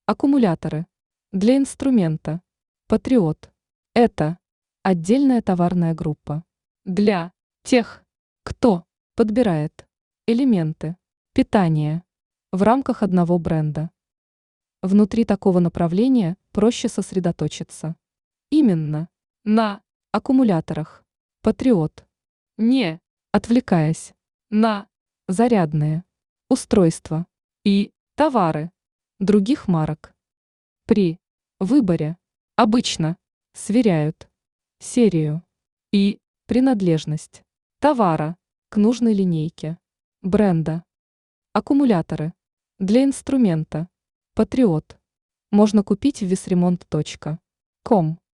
Аккумуляторы. Для инструмента. Патриот. Это отдельная товарная группа. Для тех, кто подбирает элементы питания в рамках одного бренда. Внутри такого направления проще сосредоточиться. Именно на аккумуляторах. Патриот. Не отвлекаясь на зарядные устройства и товары других марок. При выборе обычно сверяют серию и принадлежность товара к нужной линейке бренда. Аккумуляторы для инструмента Патриот можно купить в visremont.com.